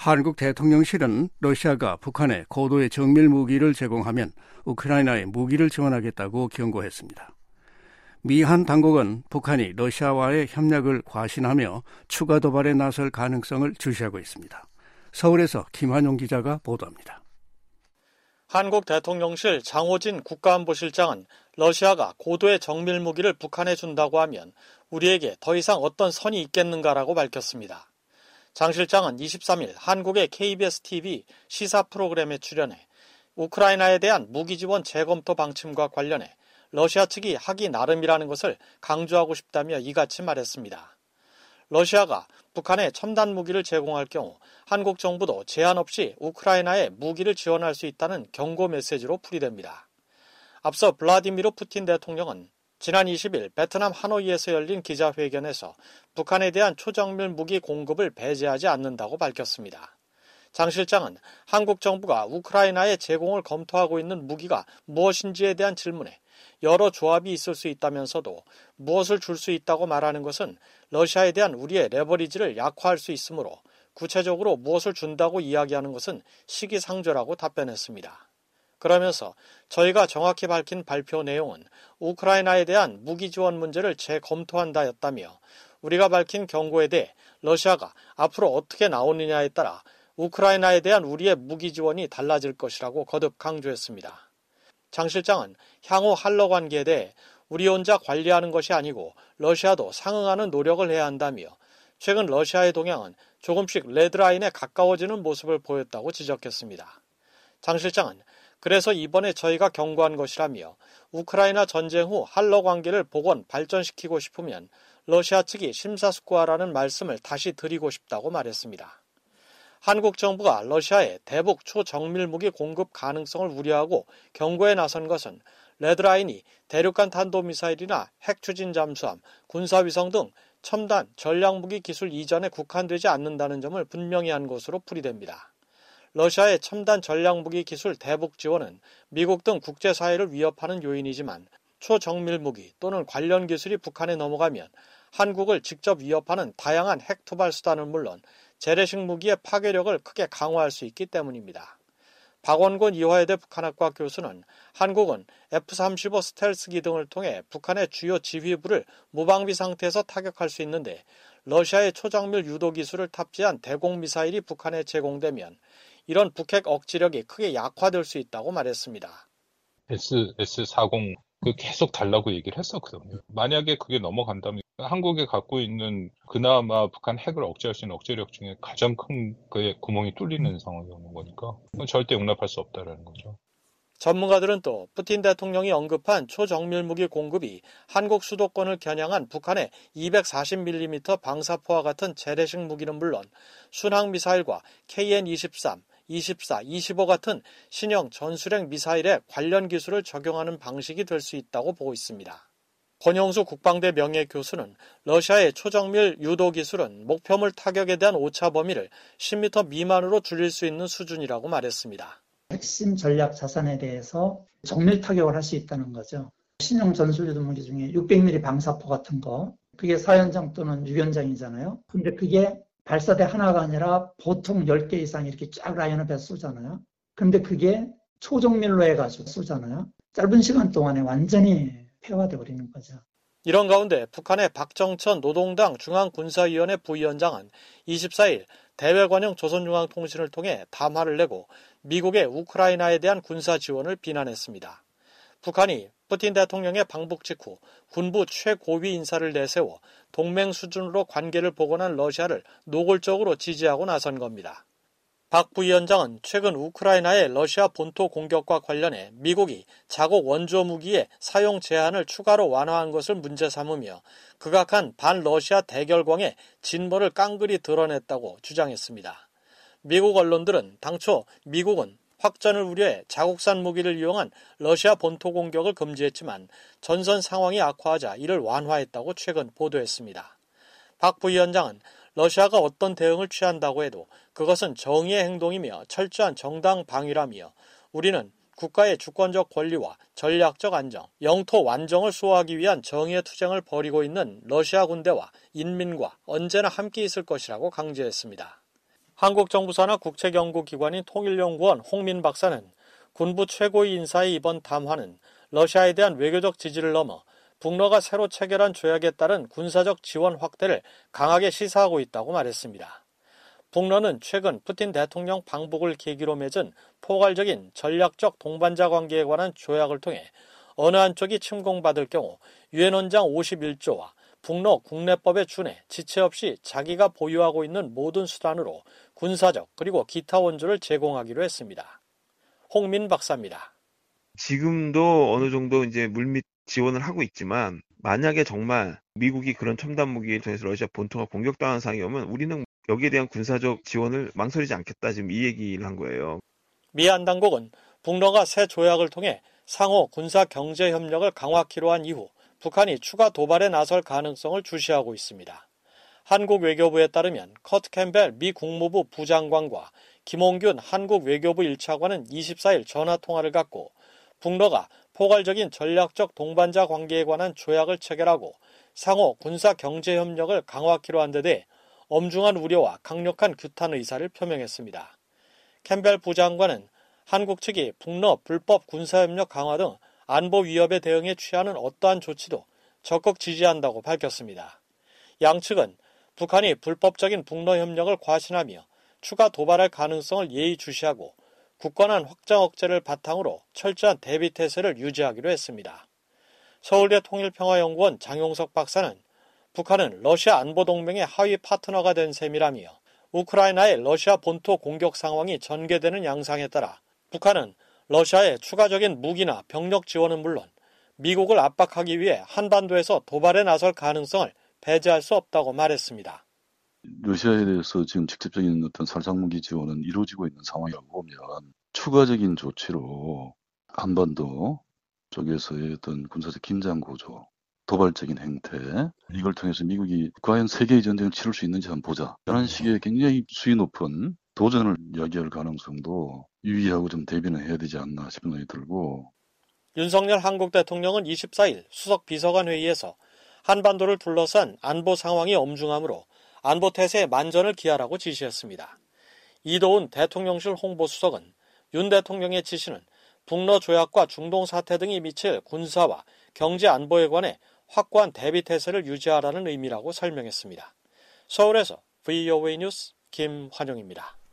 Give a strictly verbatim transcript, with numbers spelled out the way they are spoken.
한국 대통령실은 러시아가 북한에 고도의 정밀 무기를 제공하면 우크라이나에 무기를 지원하겠다고 경고했습니다. 미한 당국은 북한이 러시아와의 협력을 과신하며 추가 도발에 나설 가능성을 주시하고 있습니다. 서울에서 김한용 기자가 보도합니다. 한국 대통령실 장호진 국가안보실장은 러시아가 고도의 정밀 무기를 북한에 준다고 하면 우리에게 더 이상 어떤 선이 있겠는가라고 밝혔습니다. 장 실장은 이십삼 일 한국의 케이비에스 티비 시사 프로그램에 출연해 우크라이나에 대한 무기 지원 재검토 방침과 관련해 러시아 측이 하기 나름이라는 것을 강조하고 싶다며 이같이 말했습니다. 러시아가 북한에 첨단 무기를 제공할 경우 한국 정부도 제한 없이 우크라이나에 무기를 지원할 수 있다는 경고 메시지로 풀이됩니다. 앞서 블라디미르 푸틴 대통령은 지난 이십 일 베트남 하노이에서 열린 기자회견에서 북한에 대한 초정밀 무기 공급을 배제하지 않는다고 밝혔습니다. 장 실장은 한국 정부가 우크라이나에 제공을 검토하고 있는 무기가 무엇인지에 대한 질문에 여러 조합이 있을 수 있다면서도 무엇을 줄 수 있다고 말하는 것은 러시아에 대한 우리의 레버리지를 약화할 수 있으므로 구체적으로 무엇을 준다고 이야기하는 것은 시기상조라고 답변했습니다. 그러면서 저희가 정확히 밝힌 발표 내용은 우크라이나에 대한 무기 지원 문제를 재검토한다였다며 우리가 밝힌 경고에 대해 러시아가 앞으로 어떻게 나오느냐에 따라 우크라이나에 대한 우리의 무기 지원이 달라질 것이라고 거듭 강조했습니다. 장 실장은 향후 한러 관계에 대해 우리 혼자 관리하는 것이 아니고 러시아도 상응하는 노력을 해야 한다며 최근 러시아의 동향은 조금씩 레드라인에 가까워지는 모습을 보였다고 지적했습니다. 장 실장은 그래서 이번에 저희가 경고한 것이라며 우크라이나 전쟁 후 한러 관계를 복원, 발전시키고 싶으면 러시아 측이 심사숙고하라는 말씀을 다시 드리고 싶다고 말했습니다. 한국 정부가 러시아에 대북 초정밀 무기 공급 가능성을 우려하고 경고에 나선 것은 레드라인이 대륙간 탄도미사일이나 핵추진 잠수함, 군사위성 등 첨단 전략무기 기술 이전에 국한되지 않는다는 점을 분명히 한 것으로 풀이됩니다. 러시아의 첨단 전략무기 기술 대북 지원은 미국 등 국제사회를 위협하는 요인이지만 초정밀 무기 또는 관련 기술이 북한에 넘어가면 한국을 직접 위협하는 다양한 핵 투발 수단은 물론 재래식 무기의 파괴력을 크게 강화할 수 있기 때문입니다. 박원곤 이화여대 북한학과 교수는 한국은 에프 삼십오 스텔스기 등을 통해 북한의 주요 지휘부를 무방비 상태에서 타격할 수 있는데 러시아의 초정밀 유도 기술을 탑재한 대공미사일이 북한에 제공되면 이런 북핵 억지력이 크게 약화될 수 있다고 말했습니다. 에스 사십 그 계속 달라고 얘기를 했었거든요. 만약에 그게 넘어간다면 한국에 갖고 있는 그나마 북한 핵을 억제할 수 있는 억제력 중에 가장 큰 그의 구멍이 뚫리는 상황이 오는 거니까 절대 용납할 수 없다라는 거죠. 전문가들은 또 푸틴 대통령이 언급한 초정밀 무기 공급이 한국 수도권을 겨냥한 북한의 이백사십 밀리미터 방사포와 같은 재래식 무기는 물론 순항미사일과 케이엔 이십삼, 이십사, 이십오 같은 신형 전술핵 미사일에 관련 기술을 적용하는 방식이 될 수 있다고 보고 있습니다. 권영수 국방대 명예교수는 러시아의 초정밀 유도 기술은 목표물 타격에 대한 오차 범위를 십 미터 미만으로 줄일 수 있는 수준이라고 말했습니다. 핵심 전략 자산에 대해서 정밀 타격을 할 수 있다는 거죠. 신형 전술유도 무기 중에 육백 밀리미터 방사포 같은 거, 그게 사 연장 또는 육 연장이잖아요. 근데 그게 발사대 하나가 아니라 보통 열 개 이상 이렇게 쫙 라인업해서 쏘잖아요. 근데 그게 초정밀로 해가지고 쏘잖아요. 짧은 시간 동안에 완전히 폐화돼 버리는 거죠. 이런 가운데 북한의 박정천 노동당 중앙군사위원회 부위원장은 이십사 일 대외관용 조선중앙통신을 통해 담화를 내고 미국의 우크라이나에 대한 군사 지원을 비난했습니다. 북한이 푸틴 대통령의 방북 직후 군부 최고위 인사를 내세워 동맹 수준으로 관계를 복원한 러시아를 노골적으로 지지하고 나선 겁니다. 박 부위원장은 최근 우크라이나의 러시아 본토 공격과 관련해 미국이 자국 원조 무기의 사용 제한을 추가로 완화한 것을 문제 삼으며 극악한 반러시아 대결광의 진보를 깡그리 드러냈다고 주장했습니다. 미국 언론들은 당초 미국은 확전을 우려해 자국산 무기를 이용한 러시아 본토 공격을 금지했지만 전선 상황이 악화하자 이를 완화했다고 최근 보도했습니다. 박 부위원장은 러시아가 어떤 대응을 취한다고 해도 그것은 정의의 행동이며 철저한 정당 방위라며 우리는 국가의 주권적 권리와 전략적 안정, 영토 완정을 수호하기 위한 정의의 투쟁을 벌이고 있는 러시아 군대와 인민과 언제나 함께 있을 것이라고 강조했습니다. 한국 정부 산하 국책연구기관인 통일연구원 홍민 박사는 군부 최고위 인사의 이번 담화는 러시아에 대한 외교적 지지를 넘어 북러가 새로 체결한 조약에 따른 군사적 지원 확대를 강하게 시사하고 있다고 말했습니다. 북러는 최근 푸틴 대통령 방북을 계기로 맺은 포괄적인 전략적 동반자 관계에 관한 조약을 통해 어느 한쪽이 침공받을 경우 유엔 원장 오십일 조와 북러 국내법에 준해 지체 없이 자기가 보유하고 있는 모든 수단으로 군사적 그리고 기타 원조를 제공하기로 했습니다. 홍민 박사입니다. 지금도 어느 정도 이제 물밑 지원을 하고 있지만 만약에 정말 미국이 그런 첨단 무기를 통해서 러시아 본토가 공격당하는 상황이 오면 우리는 여기에 대한 군사적 지원을 망설이지 않겠다, 지금 이 얘기를 한 거예요. 미 한 당국은 북러가 새 조약을 통해 상호 군사 경제 협력을 강화키로 한 이후 북한이 추가 도발에 나설 가능성을 주시하고 있습니다. 한국 외교부에 따르면 커트 캠벨 미 국무부 부장관과 김홍균 한국 외교부 일 차관은 이십사일 전화통화를 갖고 북러가 포괄적인 전략적 동반자 관계에 관한 조약을 체결하고 상호 군사 경제 협력을 강화키로 한 데 대해 엄중한 우려와 강력한 규탄 의사를 표명했습니다. 캠벨 부장관은 한국 측이 북러 불법 군사협력 강화 등 안보 위협에 대응해 취하는 어떠한 조치도 적극 지지한다고 밝혔습니다. 양측은 북한이 불법적인 북러 협력을 과신하며 추가 도발할 가능성을 예의주시하고 굳건한 확장 억제를 바탕으로 철저한 대비태세를 유지하기로 했습니다. 서울대 통일평화연구원 장용석 박사는 북한은 러시아 안보동맹의 하위 파트너가 된 셈이라며 우크라이나의 러시아 본토 공격 상황이 전개되는 양상에 따라 북한은 러시아의 추가적인 무기나 병력 지원은 물론 미국을 압박하기 위해 한반도에서 도발에 나설 가능성을 배제할 수 없다고 말했습니다. 러시아에 대해서 지금 직접적인 어떤 살상무기 지원은 이루어지고 있는 상황이라고 보면 추가적인 조치로 한반도 쪽에서의 어떤 군사적 긴장 구조, 도발적인 행태, 이걸 통해서 미국이 과연 세계의 전쟁을 치를 수 있는지 한번 보자. 이런 식의 굉장히 수위 높은 도전을 이야기할 가능성도 유의하고 좀 대비는 해야 되지 않나 싶은 생각이 들고. 윤석열 한국 대통령은 이십사일 수석 비서관 회의에서 한반도를 둘러싼 안보 상황이 엄중하므로 안보 태세의 만전을 기하라고 지시했습니다. 이도훈 대통령실 홍보수석은 윤 대통령의 지시는 북러 조약과 중동 사태 등이 미칠 군사와 경제 안보에 관해 확고한 대비 태세를 유지하라는 의미라고 설명했습니다. 서울에서 브이오에이 뉴스 김환영입니다.